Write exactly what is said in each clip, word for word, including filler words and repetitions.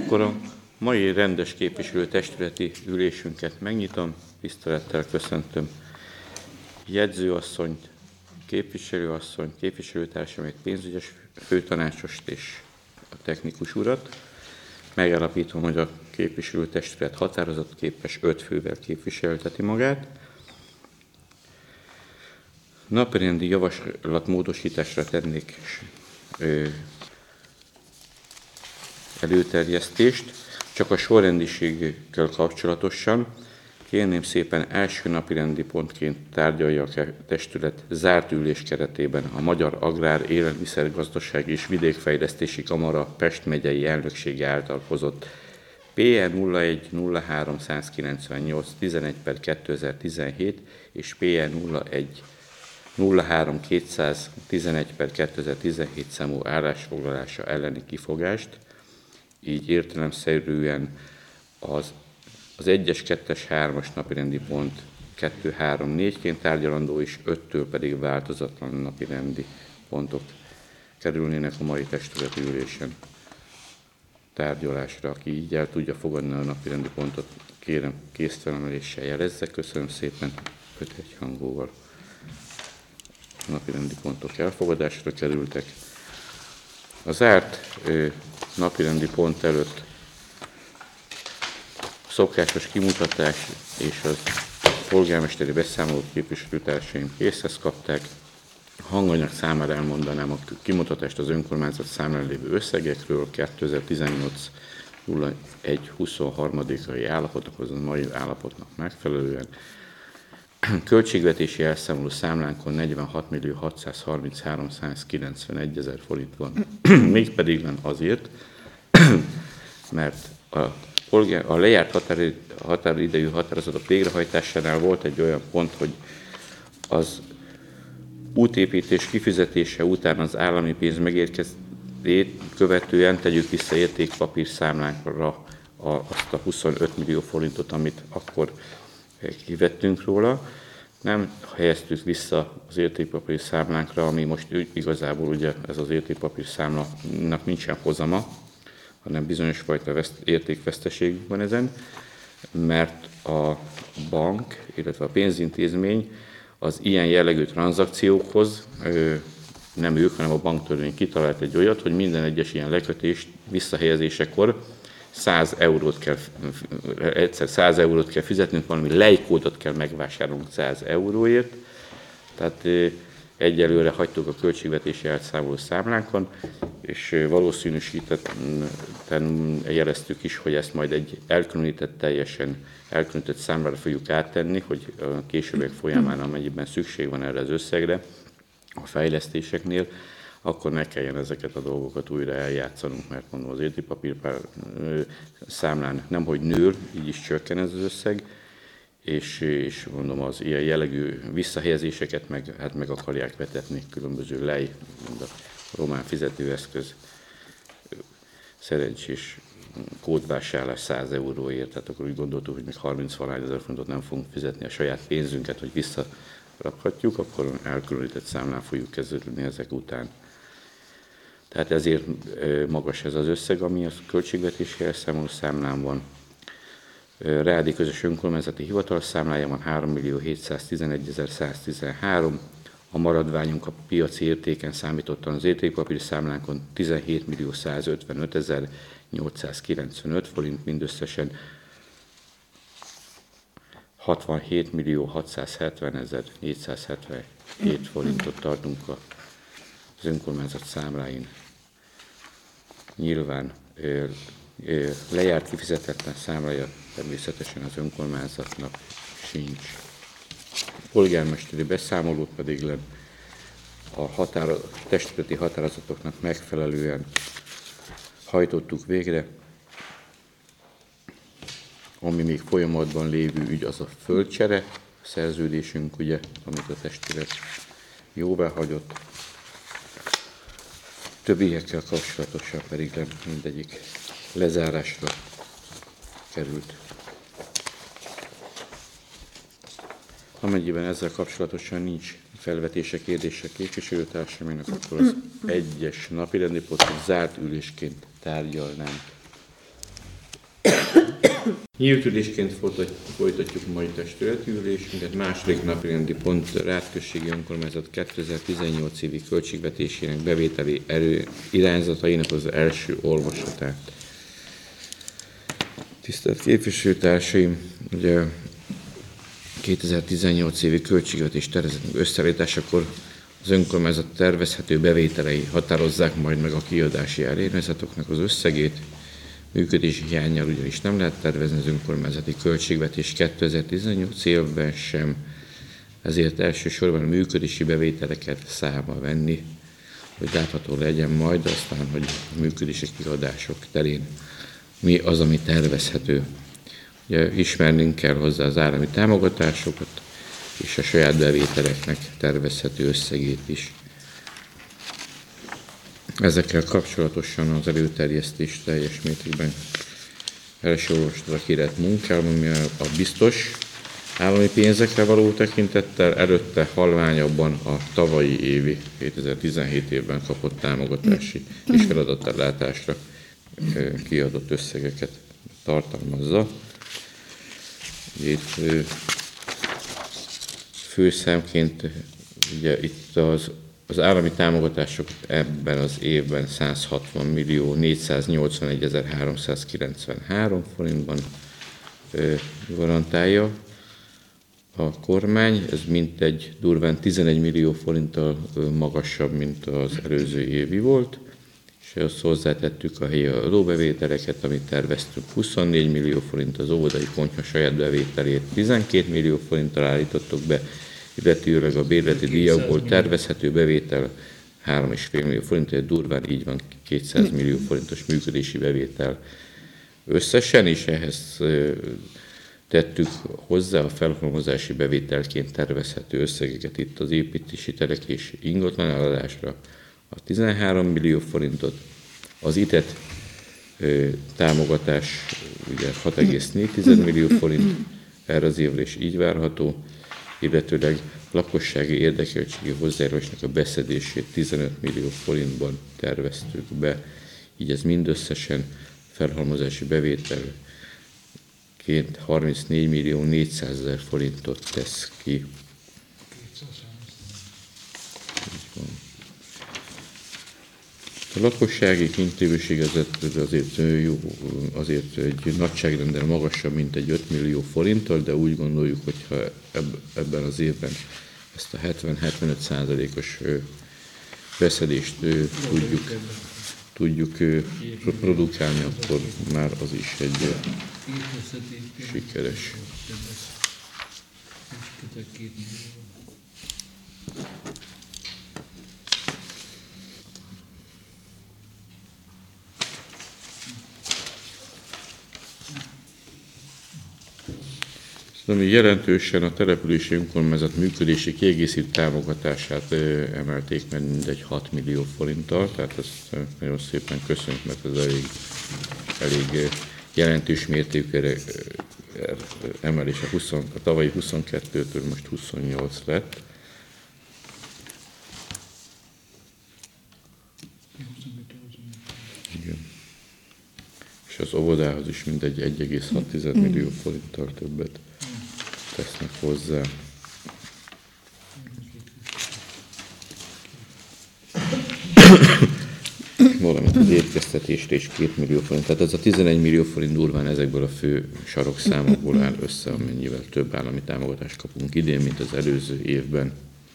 Akkor a mai rendes képviselőtestületi ülésünket megnyitom, tisztelettel köszöntöm jegyzőasszonyt, képviselőasszonyt, képviselőtársamét, pénzügyes főtanácsost és a technikus urat. Megállapítom, hogy a képviselőtestület határozatképes öt fővel képviselteti magát. Napirendi javaslat módosításra tennék ö, előterjesztést, csak a sorrendiséggel kapcsolatosan. Kérném szépen első napirendi pontként tárgyalja a testület zárt ülés keretében a Magyar Agrár Élelmiszergazdasági és Vidékfejlesztési Kamara Pest megyei elnöksége által hozott P E nulla egy nulla három kilencszázkilencvennyolc tizenegy per kétezer-tizenhét és P E nulla egy nulla három kétszáztizenegy per kétezer-tizenhét számú állásfoglalása elleni kifogást, így értelemszerűen az, az egyes, kettes, hármas napirendi pont kettő, három, négyként tárgyalandó, és öttől pedig változatlan napirendi pontok kerülnének a mai testületi ülésen tárgyalásra. Aki így el tudja fogadni a napirendi pontot, kérem kézfelemeléssel jelezze. Köszönöm szépen, öt egyhangúval a napirendi pontok elfogadásra kerültek. A zárt ö, napirendi pont előtt szokásos kimutatás és az polgármesteri beszámolót képviselőtársaim készhez kapták. A hanganyag számára elmondanám a kimutatást az önkormányzat számlán lévő összegekről, kétezer-tizennyolc nulla egy huszonharmadikai állapotokhoz, a mai állapotnak megfelelően. Költségvetési elszámoló számlánkon negyvenhat millió hatszázharminchárom-százkilencvenegy ezer forint van. Mégpedig nem azért, mert a, a lejárt határidejű, határidejű határozatok végrehajtásánál volt egy olyan pont, hogy az útépítés kifizetése után az állami pénz megérkezését követően tegyük vissza értékpapír számlánkra azt a huszonöt millió forintot, amit akkor kivettünk róla. Nem helyeztük vissza az értékpapír számlánkra, ami most igazából ugye ez az értékpapír számlának nincsen hozama, hanem bizonyos fajta veszt, értékveszteség van ezen, mert a bank, illetve a pénzintézmény az ilyen jellegű tranzakciókhoz, nem ők, hanem a banktörvény kitalált egy olyat, hogy minden egyes ilyen lekötés visszahelyezésekor száz eurót kell, egyszer száz eurót kell fizetnünk, valami lejkódot kell megvásárolnunk száz euróért. Tehát egyelőre hagytuk a költségvetési elszámoló számlánkon, és valószínűsítetten jeleztük is, hogy ezt majd egy elkülönített, teljesen elkülönített számlára fogjuk áttenni, hogy a későbbiek folyamán, amennyiben szükség van erre az összegre, a fejlesztéseknél, akkor ne kelljen ezeket a dolgokat újra eljátszanunk, mert mondom, az értékpapír számlán nemhogy nő, így is csökken ez az összeg, és, és mondom, az ilyen jellegű visszahelyezéseket meg, hát meg akarják vetetni különböző lej, a román fizetőeszköz szerencsés kódvásárlás száz euróért, tehát akkor úgy gondoltuk, hogy még harminc-valahány ezer forintot nem fogunk fizetni a saját pénzünket, hogy visszarakhatjuk, akkor elkülönített számlán fogjuk kezdődni ezek után. Tehát ezért magas ez az összeg, ami a költségvetési elszámoló számlán van. Rádi közös önkormányzati hivatalos számlája van három millió hétszáztizenegy ezer száztizenhárom, a maradványunk a piaci értéken számítottan az értékpapír számlánkon tizenhét millió százötvenöt ezer nyolcszázkilencvenöt forint, mindösszesen hatvanhét millió hatszázhetven ezer négyszázhetvenhét forintot tartunk az önkormányzat számláin. Nyilván ö, ö, lejárt kifizetetlen számlája természetesen az önkormányzatnak sincs. A polgármesteri beszámolót pedig le a határa, testületi határozatoknak megfelelően hajtottuk végre. Ami még folyamatban lévő ügy, az a földcsere szerződésünk, ugye, amit a testület jóvá hagyott. Többiekkel kapcsolatosan pedig nem mindegyik lezárásra került. Amennyiben ezzel kapcsolatosan nincs felvetése, kérdése képviselőtársamnak, akkor az egyes napirendi pontot zárt ülésként tárgyalnánk. Nyílt ülésként folytatjuk mai testületi ülésünket. Második napirendi pont Rátközségi Önkormányzat kétezer-tizennyolc évi költségvetésének bevételi erő irányzatainak az első olvasatát. Tisztelt képviselőtársaim, ugye kétezer-tizennyolc évi költségvetés tervezetünk összeállításakor az önkormányzat tervezhető bevételei határozzák majd meg a kiadási előirányzatoknak az összegét. Működési hiánnyal ugyanis nem lehet tervezni az önkormányzati költségvetés kétezer-tizennyolc évben sem, ezért elsősorban a működési bevételeket számba venni, hogy látható legyen majd aztán, hogy a működési kiadások terén mi az, ami tervezhető. Ugye ismernünk kell hozzá az állami támogatásokat és a saját bevételeknek tervezhető összegét is. Ezekkel kapcsolatosan az előterjesztés teljes mértékben első olvasatra kérett munkában, ami a biztos állami pénzekre való tekintettel, előtte halványabban a tavalyi évi, kétezer-tizenhét évben kapott támogatási és feladatellátásra kiadott összegeket tartalmazza. Itt főszámként ugye itt az Az állami támogatások ebben az évben száz hatvan millió négyszáznyolcvanegy.háromszázkilencvenhárom forintban garantálja a kormány. Ez mintegy durván tizenegy millió forinttal magasabb, mint az előző évi volt. És azt hozzátettük a helyi adóbevételeket, amit terveztünk huszonnégy millió forint, az óvodai konyha saját bevételét tizenkét millió forinttal állítottuk be, illetőleg a bérleti díjakból tervezhető bevétel három egész öt millió forint, tehát durván így van kétszáz millió forintos működési bevétel összesen, és ehhez tettük hozzá a felhalmozási bevételként tervezhető összegeket itt az építési terek és ingatlan eladásra a tizenhárom millió forintot, az i té e té támogatás ugye hat egész négy millió forint erre az évre is így várható, illetőleg lakossági érdekeltségi hozzájárulásnak a beszedését tizenöt millió forintban terveztük be, így ez mindösszesen felhalmozási bevételként harmincnégy millió négyszázezer forintot tesz ki. A lakossági kintlévőség azért, jó, azért egy nagyságrendel magasabb, mint egy öt millió forinttal, de úgy gondoljuk, hogyha ebben az évben ezt a hetven-hetvenöt százalékos beszedést tudjuk, tudjuk produkálni, akkor már az is egy sikeres. Ami jelentősen a települési önkormányzat működési kiegészítő támogatását emelték meg mindegy hat millió forinttal, tehát ezt nagyon szépen köszönjük, mert ez elég, elég jelentős mértékű emelés a, húsz, a tavalyi huszonkettőtől most huszonnyolc lett. Igen. És az óvodához is mindegy egy egész hat millió forinttal többet tesznek hozzá. Valamint az étkeztetésre is két millió forint. Tehát ez a tizenegy millió forint durván ezekből a fő sarokszámokból áll össze, amennyivel több állami támogatást kapunk idén, mint az előző évben.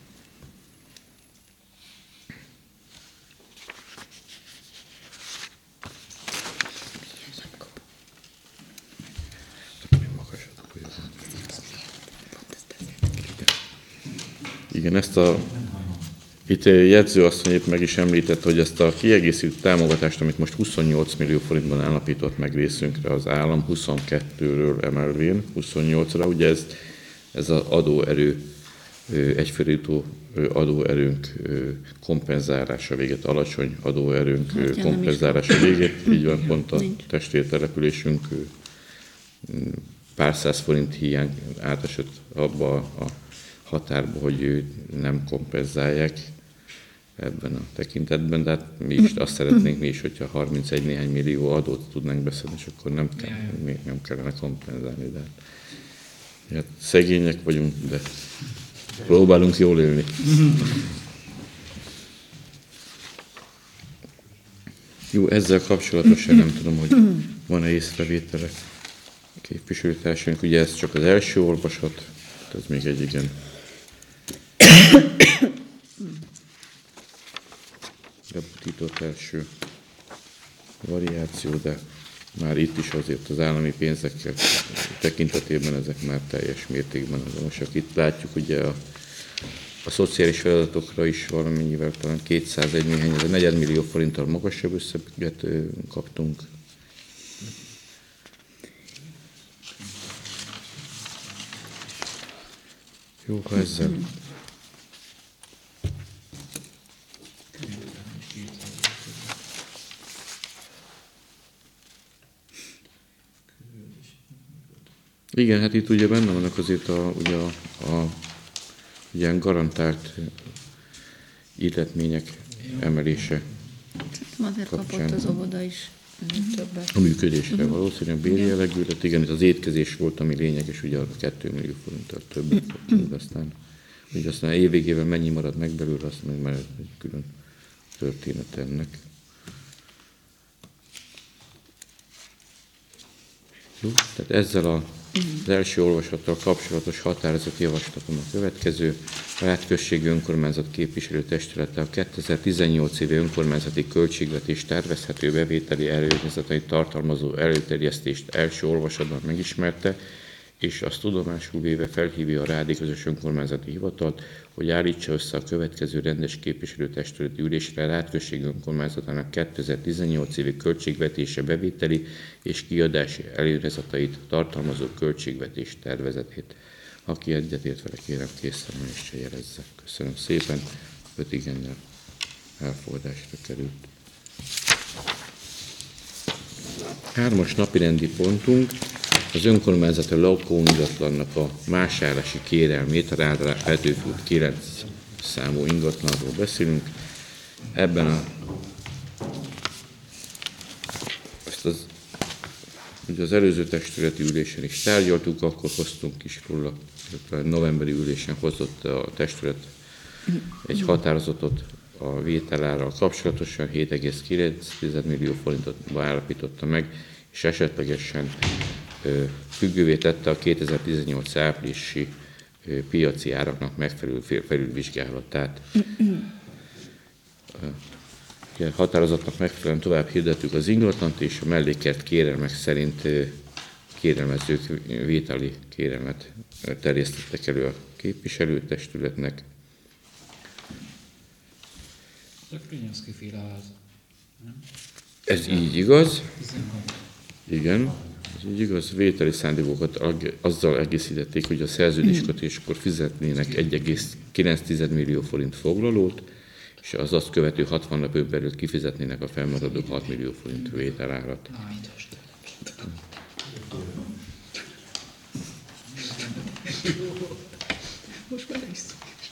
Igen, ezt a, itt jegyzőasszony épp meg is említett, hogy ezt a kiegészítő támogatást, amit most huszonnyolc millió forintban állapított meg részünkre az állam, huszonkettőről emelvén huszonnyolcra, ugye ez, ez az adóerő, egyfőjutó adóerőnk kompenzálása végét, alacsony adóerőnk hát, kompenzálása végét, így van, pont a testvértelepülésünk pár száz forint hiány átesett abba a határba, hogy nem kompenzálják ebben a tekintetben, de hát mi is azt szeretnénk mi is, hogyha harmincegy néhány millió adót tudnánk beszedni, és akkor nem, kell, még nem kellene kompenzálni. De hát szegények vagyunk, de próbálunk jól élni. Jó, ezzel kapcsolatosan nem tudom, hogy van-e észrevétele képviselőtársaink. Ugye ez csak az első olvasat, ez még egy igen bebutított első variáció, de már itt is azért az állami pénzekkel tekintetében ezek már teljes mértékben azonosak. Itt látjuk ugye a, a szociális feladatokra is valamennyivel talán kétszázegy néhány, ez a negyedmillió forinttal magasabb összeget kaptunk. Jó, ha ezzel igen, hát itt ugye benne vannak azért a, ugye a, a ilyen garantált illetmények emelése. Azért kapott az óvoda is többet. A működésre valószínűleg bérjellegű, tehát igen, itt az étkezés volt, ami lényeges, ugye arra két millió forinttal többet kaptunk, aztán, ugye aztán évvégével mennyi marad meg belőle, azt meg már egy külön történet ennek. Jó, tehát ezzel a az első olvasattal kapcsolatos határozati javaslatom a következő. A Rátközségi Önkormányzat képviselőtestülete a kétezer-tizennyolc évi önkormányzati költségvetés tervezhető bevételi előirányzatait tartalmazó előterjesztést első olvasatban megismerte, és azt tudomásul véve felhívja a Rádi Közös Önkormányzati Hivatalt, hogy állítsa össze a következő rendes képviselőtestületi ülésre a Rátközségi Önkormányzatának kétezer-tizennyolc évi költségvetése bevételi és kiadási előirányzatait tartalmazó költségvetés tervezetét. Aki egyetért vele, kérem készszermeléssel jelezze. Köszönöm szépen, öt igennel elfogadásra került. Hármas napirendi pontunk az önkormányzati lakóingatlannak a másállási kérelmét, a Rád Petőfi út kilenc számú ingatlanról beszélünk. Ebben a, ezt az, ugye az előző testületi ülésen is tárgyaltuk, akkor hoztunk is róla, a novemberi ülésen hozott a testület egy határozatot a vételárral kapcsolatosan, hét egész kilenc millió forintot állapította meg, és esetlegesen függővé tette a kétezer-tizennyolc áprilisi piaci áraknak megfelelő felülvizsgálatát. A határozatnak megfelelően tovább hirdettük az ingatlant, és a mellékelt kérelmek szerint kérelmezők vételi kérelmet terjesztettek elő a képviselőtestületnek. Ez így igaz. Igen. Ez így igaz, vételi szándékokat azzal egészítették, hogy a szerződéskötéskor fizetnének egy egész kilenc millió forint foglalót, és az azt követő hatvan napon belül kifizetnének a felmaradó hat millió forint vételárat. Most már is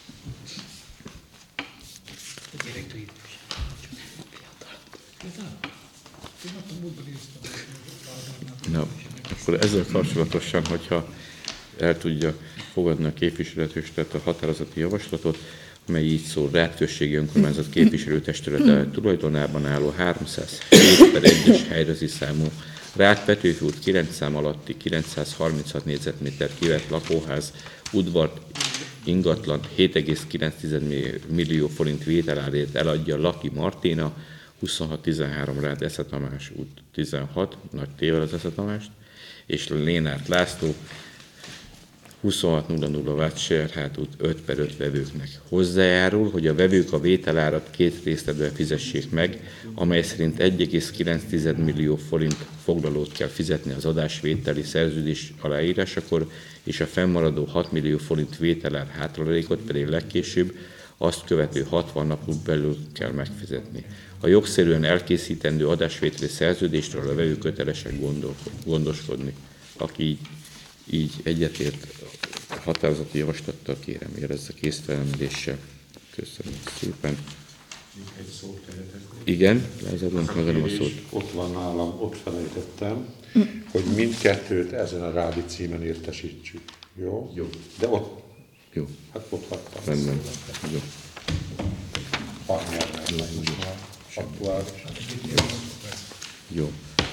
Na, akkor ezzel kapcsolatosan, hogyha el tudja fogadni a képviselőtestület a határozati javaslatot, mely így szól: Rátközségi Önkormányzat képviselőtestülete tulajdonában álló háromszázhét per egyes helyrezi számú Rád Petőfi út kilenc szám alatti kilencszázharminchat négyzetméter kivett lakóház, udvar, ingatlan hét egész kilenc millió forint vételárért eladja Laki Marténa, huszonhat tizenhárom Rád Esze Tamás út tizenhat, nagy tével az Esze Tamást, és Lénárt László, huszonhat nulla nulla Vácserhát út öt per öt vevőknek. Hozzájárul, hogy a vevők a vételárat két részletben fizessék meg, amely szerint egy egész kilenc millió forint foglalót kell fizetni az adásvételi szerződés aláírásakor, és a fennmaradó hat millió forint vételár hátralékot pedig legkésőbb azt követő hatvan napon belül kell megfizetni. A jogszerűen elkészítendő adásvételi szerződésről a vevő kötelesek gondoskodni. Aki így, így egyetért határozati javaslattal, kérem, érezze készfelemeléssel. Köszönöm szépen. Egy szót tehetek. Igen, Lázár, megadom a szót. Ott van nálam, ott felejtettem, hogy mindkettőt ezen a rádi címen értesítsük. Jó? Jó. De ott, Jó, hát ott hagytam. rendben. Jó. Partnernek most már aktuális. Jó.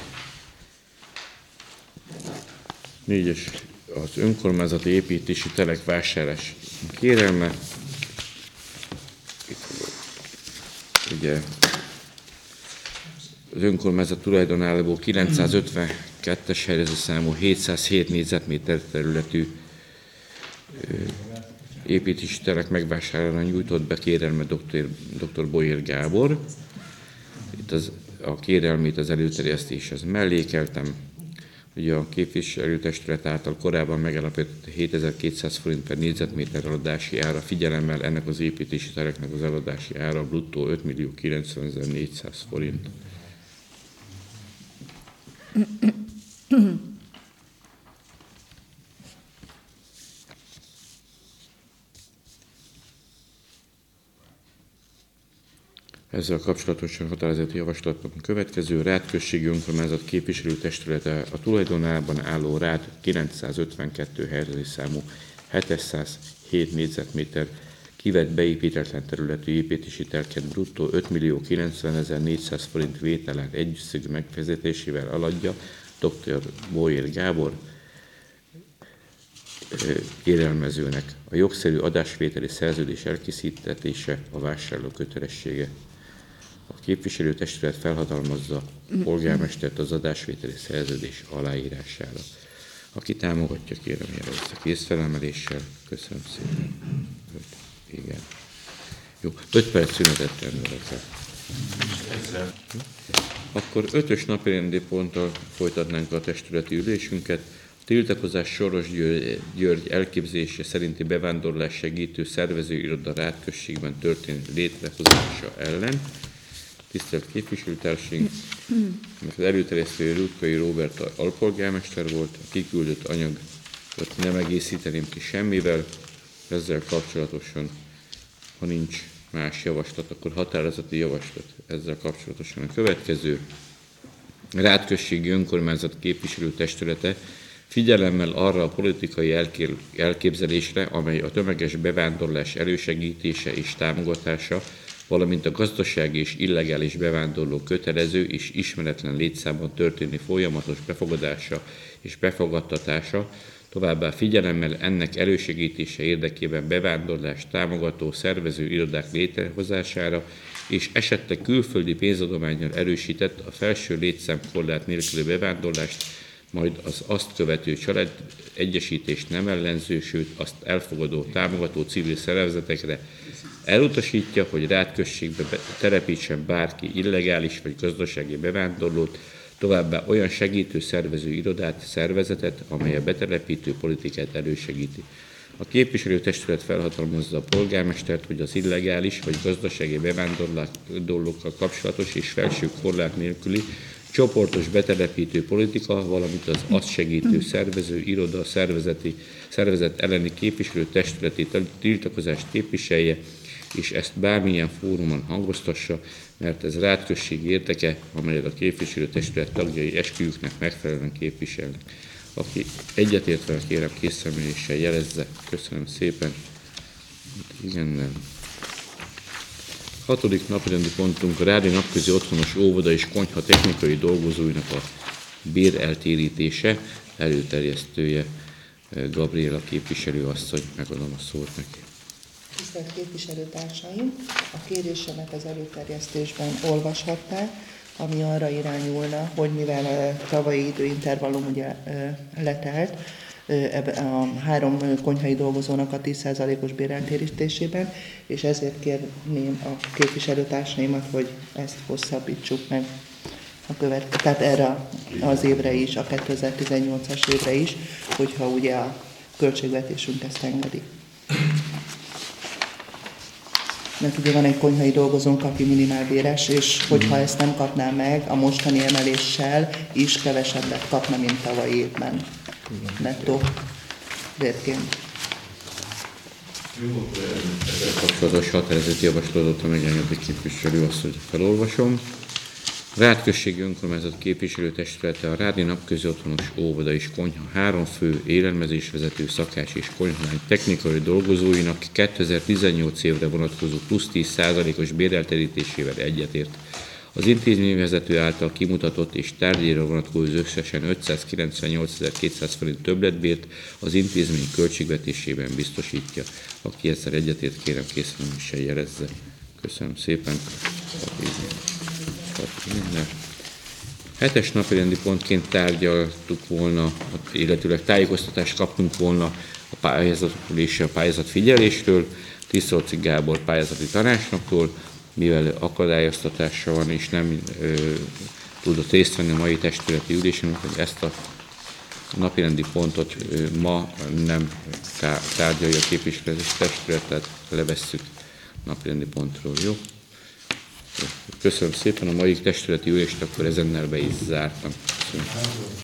Négyes, az önkormányzati építési telek vásárlás kérelme. Ugye az önkormányzat tulajdonában kilencszázötvenkettes helyezőszámú hétszázhét négyzetméter területű építési telek megvásárlására nyújtott be kérelme doktor doktor Bolyér Gábor. Itt az, a kérelmét az előterjesztéshez mellékeltem. Ugye a képviselőtestület által korábban megállapított hétezer-kétszáz forint per négyzetméter eladási ára, figyelemmel ennek az építési teleknek az eladási ára bruttó öt millió kilencvenezer-négyszáz forint. Ezzel kapcsolatosan határozati javaslatom következő. Rád községi önkormányzat képviselőtestülete a tulajdonában álló Rád kilencszázötvenkettő helyezési számú hétszázhét négyzetméter kivett beépítetlen területű építési telket bruttó öt millió kilencvenezer-négyszáz forint vételen egyösszegű megfizetésével aladja doktor Bolyér Gábor kérelmezőnek. A jogszerű adásvételi szerződés elkészítetése a vásárló kötelessége. A képviselőtestület felhatalmazza a polgármestert az adásvételi szerződés aláírására. Aki támogatja, kérem jelezze kézfelemeléssel. Köszönöm szépen. Öt. Igen. Jó, öt perc szünetet rendelek el. Akkor ötös napirendi ponttal folytatnánk a testületi ülésünket. Tiltakozás Soros György elképzelése szerinti bevándorlás segítő szervezőiroda Rád községben történő létrehozása ellen. Tisztelt képviselőtársaink, az előterjesztő Rutkai Róbert alpolgármester volt, a kiküldött anyagot nem egészíteném ki semmivel. Ezzel kapcsolatosan, ha nincs más javaslat, akkor határozati javaslat ezzel kapcsolatosan a következő. Rád községi önkormányzat képviselőtestülete figyelemmel arra a politikai elképzelésre, amely a tömeges bevándorlás elősegítése és támogatása, valamint a gazdasági és illegális bevándorló kötelező és ismeretlen létszámban történő folyamatos befogadása és befogadtatása, továbbá figyelemmel ennek elősegítése érdekében bevándorlást támogató szervező irodák létrehozására és esetleg külföldi pénzadománnyal erősített a felső létszámkorlát nélküli bevándorlást, majd az azt követő család egyesítést nem ellenző, sőt azt elfogadó, támogató civil szervezetekre elutasítja, hogy Rád községbe telepítsen bárki illegális vagy gazdasági bevándorlót, továbbá olyan segítő szervező irodát, szervezetet, amely a betelepítő politikát elősegíti. A képviselőtestület felhatalmazza a polgármestert, hogy az illegális vagy gazdasági bevándorlókkal kapcsolatos és felső korlát nélküli csoportos betelepítő politika, valamint az azt segítő szervező iroda szervezeti, szervezet elleni képviselőtestületi tiltakozást képviselje, és ezt bármilyen fórumon hangoztassa, mert ez Rád község érdeke, amelyet a képviselőtestület tagjai esküjüknek megfelelően képviselnek. Aki egyetértve, kérem készremeléssel jelezze. Köszönöm szépen. Igen, nem. Hatodik napirendi pontunk a Rádi Napközi Otthonos Óvoda és Konyha technikai dolgozóinak a béreltérítése, előterjesztője Gabriela képviselőasszony, megadom a szót neki. Tisztelt képviselőtársaim, a kérésemet az előterjesztésben olvashatták, ami arra irányulna, hogy mivel a tavalyi időintervallum ugye letelt, a három konyhai dolgozónak a tíz százalékos béreltérítésében, és ezért kérném a képviselőtársaimat, hogy ezt hosszabbítsuk meg a követ, tehát erre az évre is, a kétezer-tizennyolcas évre is, hogyha ugye a költségvetésünk ezt engedi. Mert ugye van egy konyhai dolgozónk, aki minimálbéres, és hogyha ezt nem kapná meg, a mostani emeléssel is kevesebbet kapna, mint tavalyi évben. Nettó bérként. Jó, ezzel kapcsolatos határozati javaslatot a megjelenői képviselő azt, hogy felolvasom. A Rád községi önkormányzat képviselőtestülete a Rádi Napközi Otthonos Óvoda és Konyha három fő élelmezésvezető szakás és konyhalány technikai dolgozóinak kétezer-tizennyolc évre vonatkozó plusz tíz százalékos bérelterítésével egyetért. Az intézményvezető által kimutatott és tárgyéra vonatkozó összesen ötszázkilencvennyolcezer-kétszáz forint többletbért az intézmény költségvetésében biztosítja. Aki ezzel egyetért, kérem készülősen jelezze. Köszönöm szépen. Hetes napirendi pontként tárgyaltuk volna, illetőleg tájékoztatást kaptunk volna a pályázatokról és a pályázat figyelésről, Tiszolci Gábor pályázati tanácsnoktól, mivel akadályoztatása van és nem ö, tudott részt venni a mai testületi ülésen, hogy ezt a napirendi pontot ö, ma nem tá- tárgyalja a képviselős testület, tehát levesszük napirendi pontról, jó? Köszönöm szépen a mai testületi ülést, akkor ezennel be is zártam. Köszönöm.